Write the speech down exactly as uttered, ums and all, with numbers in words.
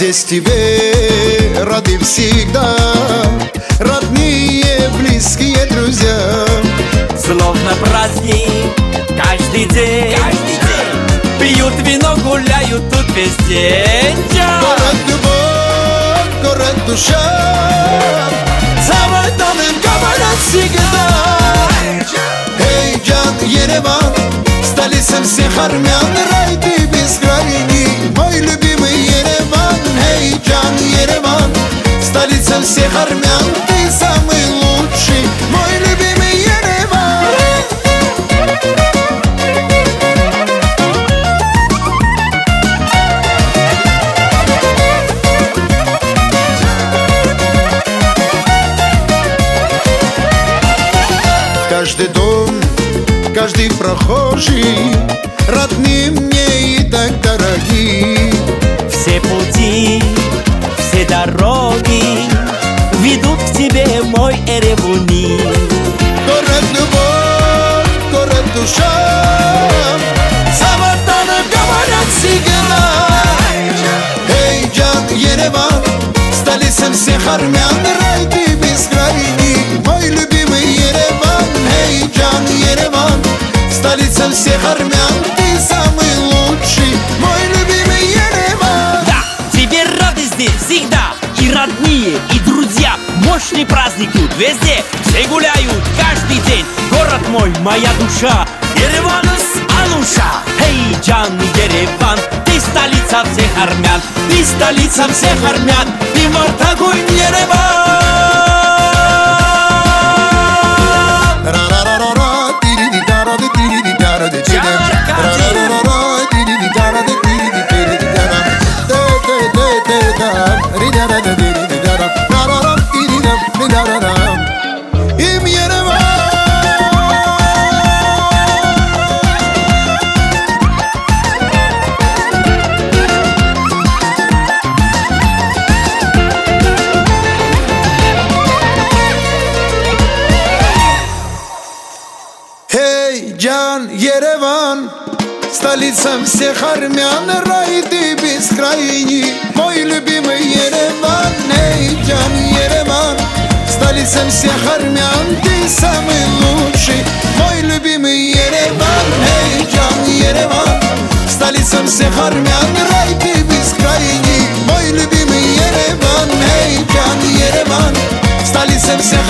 здесь тебе рады всегда, родные, близкие друзья. Словно праздник каждый день, каждый день. Пьют вино, гуляют тут весь день. Город любовь, город душа, Заводным говорят всегда. Эй, Джан, Ереван, столица всех армян, рай ты бескрайний, мой любимый Ереван. Эй, Джан, Ереван, столица всех армян, ты самый лучший, мой любимый Ереван. Каждый дом, каждый прохожий родные мне и так дороги. Все пути, все дороги ведут к тебе, мой Эревуни. Город любовь, город душа, Заводным говорят всегда. Эй, Джан, Ереван, столица всех армян, рай ты бескрайний, мой любимый Ереван. Эй, Джан, Ереван, столица всех армян, ты самый лучший, мой любимый Ереван. Да, тебе рады здесь всегда, и родные, и друзья. Мощный праздник тут везде, все гуляют каждый день. Город мой, моя душа, Ереванус Ануша. Эй, Джан, Ереван, ты столица всех армян, ты столица всех армян, ты Мартагуй, Ереван. Им Ереван. Эй, Джан, Ереван, столица всех армян, рай ты бескрайний, мой любимый Ереван. Эй, Джан, Ереван, столица всех армян, ты самый лучший, мой любимый Ереван. Эй, Джан, Ереван, столица всех армян, рай ты бескрайний, мой любимый Ереван. Эй, Джан, Ереван, столица всех